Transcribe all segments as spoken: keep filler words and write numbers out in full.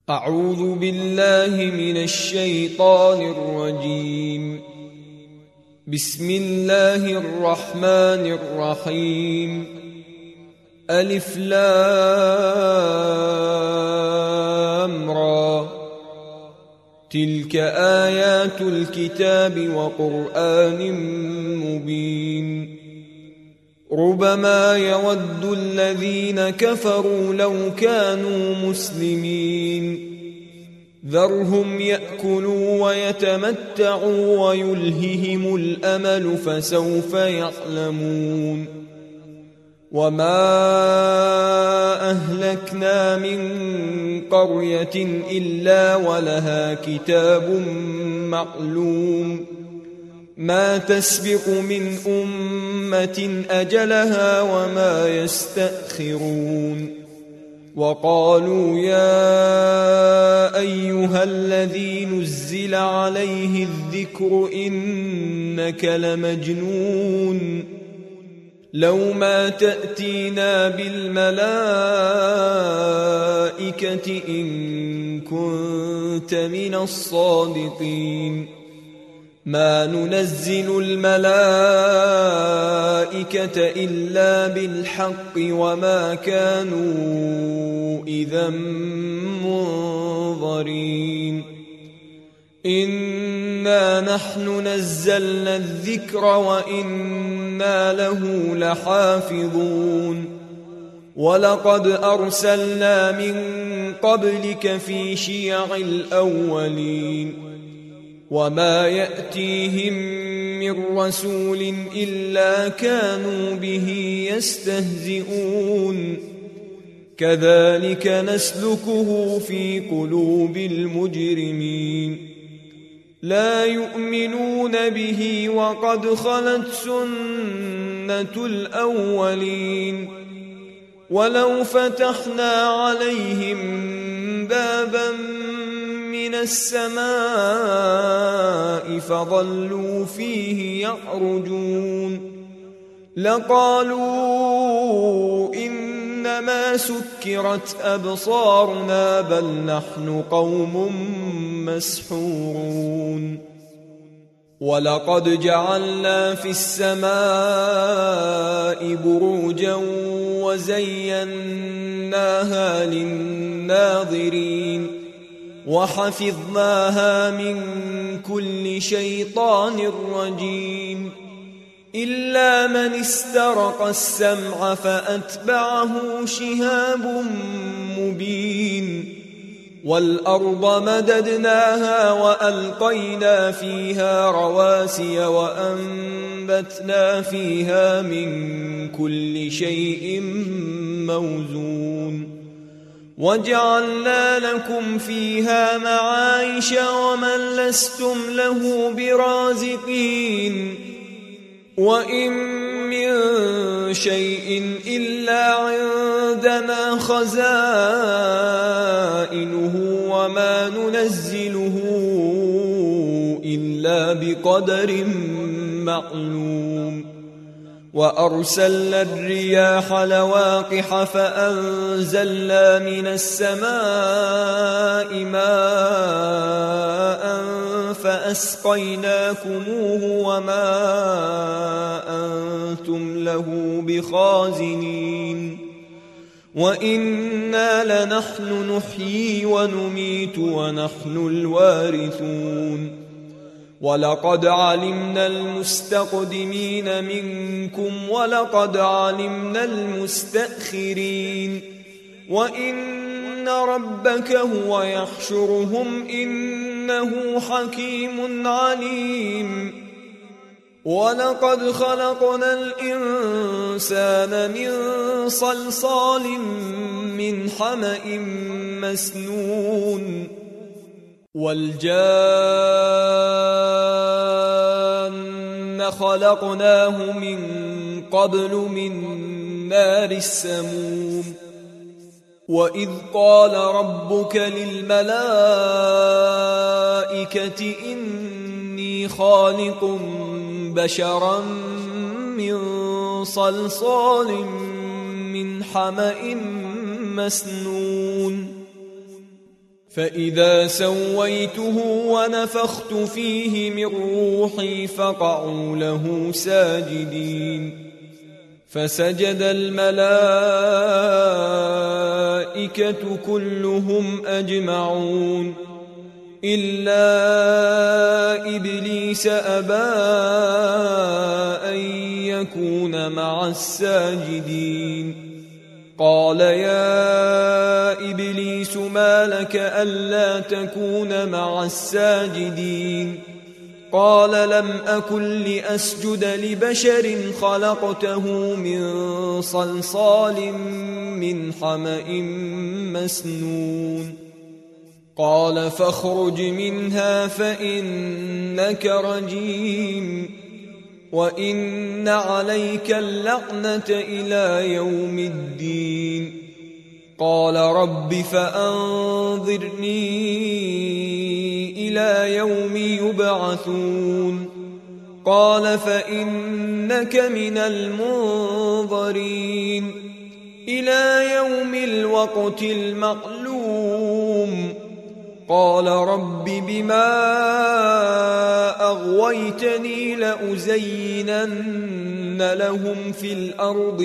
أعوذ بالله من الشيطان الرجيم. بسم الله الرحمن الرحيم. ألف لام را، تلك آيات الكتاب وقرآن مبين. ربما يود الذين كفروا لو كانوا مسلمين. ذرهم يأكلوا ويتمتعوا ويلههم الأمل فسوف يعلمون. وما أهلكنا من قرية إلا ولها كتاب معلوم، ما تسبق من أمة أجلها وما يستأخرون. وقالوا يا أيها الذي نزل عليه الذكر إنك لمجنون، لو ما تأتينا بالملائكة إن كنت من الصادقين. ما ننزل الملائكة إلا بالحق وما كانوا إذا منظرين. إنا نحن نزلنا الذكر وإنا له لحافظون. ولقد أرسلنا من قبلك في شيع الأولين، وما يأتيهم من رسول إلا كانوا به يستهزئون. كذلك نسلكه في قلوب المجرمين. لا يؤمنون به وقد خلت سنة الأولين. ولو فتحنا عليهم بابا من السماء فظلوا فيه يعرجون لقالوا إنما سكرت أبصارنا بل نحن قوم مسحورون. ولقد جعلنا في السماء بروجا وزيناها للناظرين وحفظناها من كل شيطان رجيم. إلا من استرق السمع فأتبعه شهاب مبين. والأرض مددناها وألقينا فيها رواسي وأنبتنا فيها من كل شيء موزون. وجعلنا لكم فيها معايش ومن لستم له برازقين. وإن من شيء إلا عندنا خزائنه وما ننزله إلا بقدر معلوم. وأرسلنا الرياح لواقح فأنزلنا من السماء ماء فأسقيناكموه وما أنتم له بخازنين. وإنا لنحن نحيي ونميت ونحن الوارثون. ولقد علمنا المستقدمين منكم ولقد علمنا المستأخرين. وإن ربك هو يحشرهم إنه حكيم عليم. ولقد خلقنا الإنسان من صلصال من حمأ مسنون. والجان خلقناه من قبل من نار السموم. وإذ قال ربك للملائكة إني خالق بشرا من صلصال من حمأ مسنون فإذا سويته ونفخت فيه من روحي فقعوا له ساجدين فسجد الملائكة كلهم أجمعون إلا إبليس أبى أن يكون مع الساجدين قال يا إبليس ما لك ألا تكون مع الساجدين قال لم أكن لأسجد لبشر خلقته من صلصال من حمأ مسنون قال فاخرج منها فإنك رجيم وإن عليك اللعنة إلى يوم الدين قال رب فأنظرني إلى يوم يبعثون قال فإنك من المنظرين إلى يوم الوقت المعلوم قال رب بما أغويتني لأزينن لهم في الأرض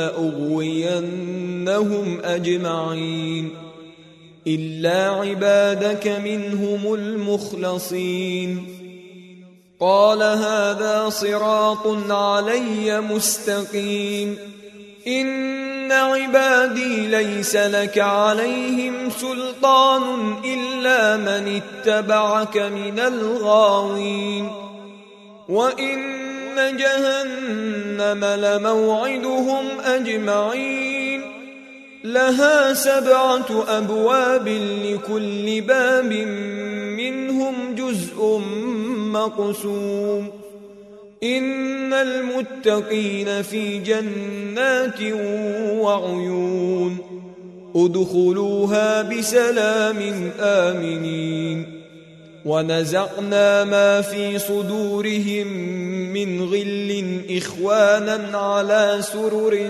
ولأغوينهم أجمعين إلا عبادك منهم المخلصين قال هذا صراط علي مستقيم إن عبادي ليس لك عليهم سلطان إلا من اتبعك من الغاوين وإن جهنم لموعدهم أجمعين لها سبعة أبواب لكل باب منهم جزء مقسوم إن المتقين في جنات وعيون ادخلوها بسلام آمنين ونزعنا ما في صدورهم من غل إخوانا على سرر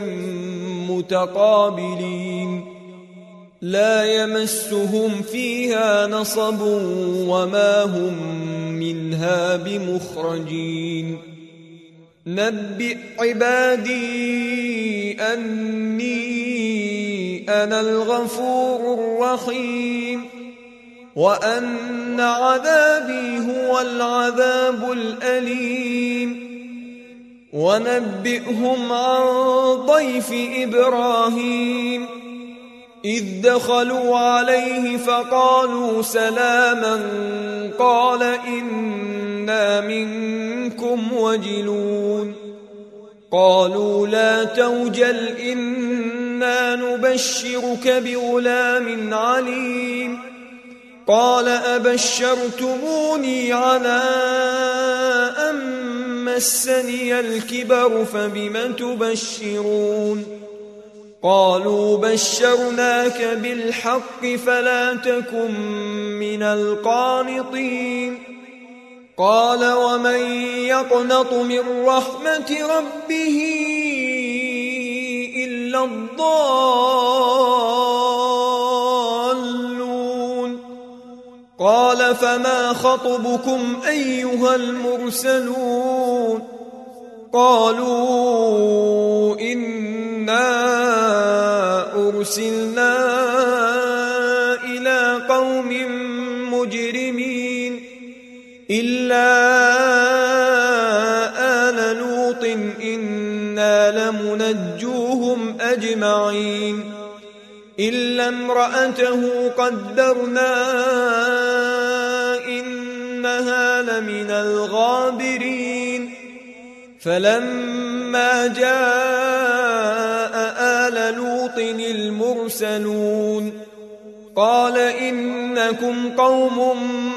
متقابلين لا يمسهم فيها نصب وما هم منها بمخرجين نبئ عبادي أني أنا الغفور الرحيم وأن عذابي هو العذاب الأليم ونبئهم عن ضيف إبراهيم إذ دخلوا عليه فقالوا سلاما قال إنا منكم وجلون قالوا لا توجل إنا نبشرك بغلام عليم قال أبشرتموني على أن مسني الكبر فبم تبشرون قالوا بشرناك بالحق فلا تكن من القانطين قال ومن يقنط من رحمة ربه إلا الضالون قال فما خطبكم أيها المرسلون قالوا إنا أرسلنا إلى قوم مجرمين إلا آل لوط إنا لمنجوهم أجمعين إلا امرأته قدرنا إنها لمن الغابرين فلما جاء آل لوط المرسلون قال إنكم قوم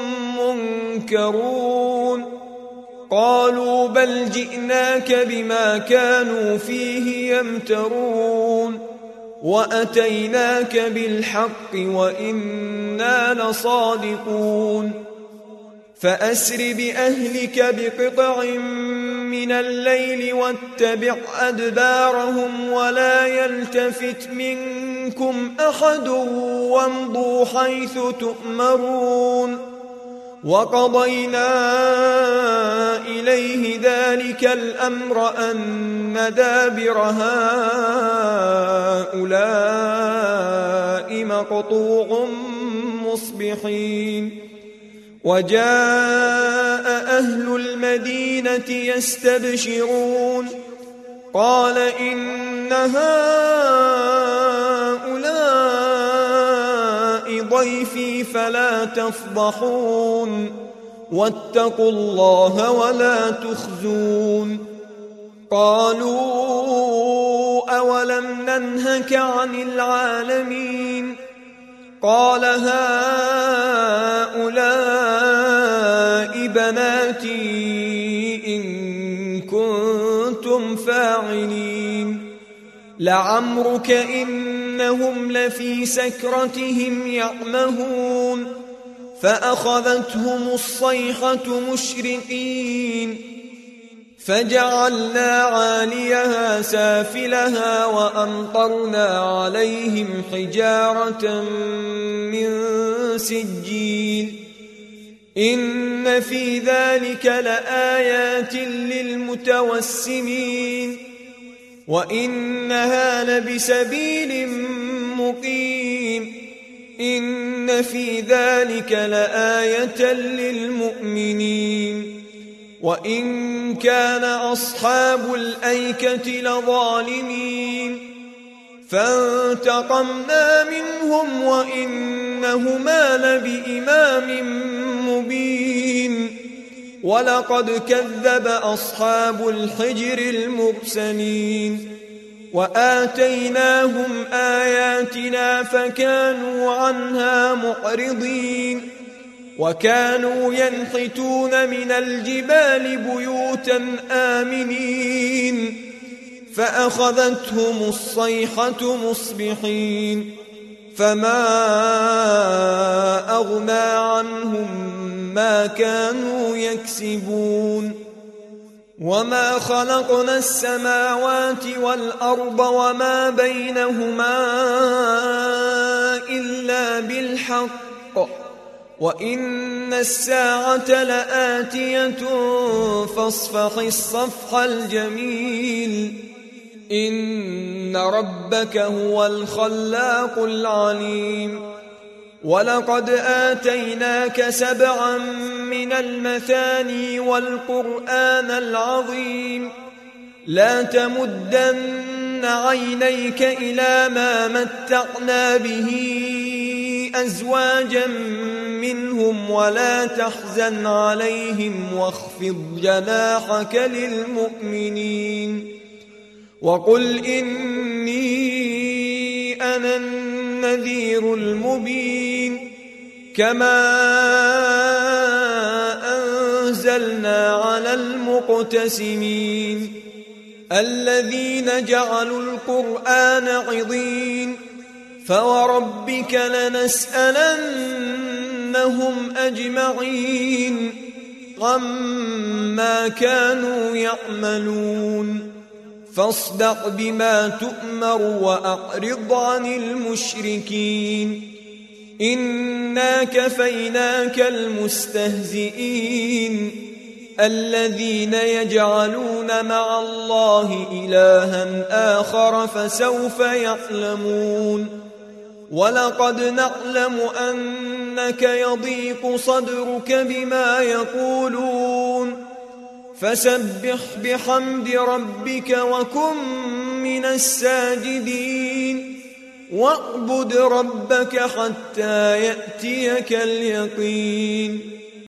منكرون قالوا بل جئناك بما كانوا فيه يمترون وأتيناك بالحق وإنا لصادقون فأسر بأهلك بقطع من الليل واتبع أدبارهم ولا يلتفت منكم أحد وامضوا حيث تؤمرون وقضينا إليه ذلك الأمر أن دابر هؤلاء مقطوع مصبحين وجاء أهل المدينة يستبشرون قال إن هؤلاء ضيفي فلا تفضحون واتقوا الله ولا تخزون قالوا أولم ننهك عن العالمين قال هؤلاء بناتي إن كنتم فاعلين لعمرك إنهم لفي سكرتهم يعمهون فأخذتهم الصيحة مشرقين فجعلنا عاليها سافلها وأمطرنا عليهم حجارة من سجيل إن في ذلك لآيات للمتوسمين وإنها لبسبيل مقيم إن في ذلك لآية للمؤمنين وإن كان أصحاب الأيكة لظالمين فانتقمنا منهم وإنهما لبإمام مبين ولقد كذب أصحاب الحجر المرسلين وآتيناهم آياتنا فكانوا عنها معرضين وكانوا ينحتون من الجبال بيوتا آمنين فأخذتهم الصيحة مصبحين فما أغنى عنهم ما كانوا يكسبون وما خلقنا السماوات والأرض وما بينهما إلا بالحق وإن الساعة لآتية فاصفح الصفح الجميل إن ربك هو الخلاق العليم ولقد آتيناك سبعا من المثاني والقرآن العظيم لا تمدن عينيك إلى ما متعنا به أزواجا منهم ولا تحزن عليهم واخفض جناحك للمؤمنين وقل إني أنا النذير المبين كما أنزلنا على المقتسمين الذين جعلوا القرآن عضين فوربك لنسألنهم أجمعين عما كانوا يعملون فاصدع بما تؤمر وأعرض عن المشركين إنا كفيناك المستهزئين الذين يجعلون مع الله إلها آخر فسوف يعلمون ولقد نعلم أنك يضيق صدرك بما يقولون فسبح بحمد ربك وكن من الساجدين واعبد ربك حتى يأتيك اليقين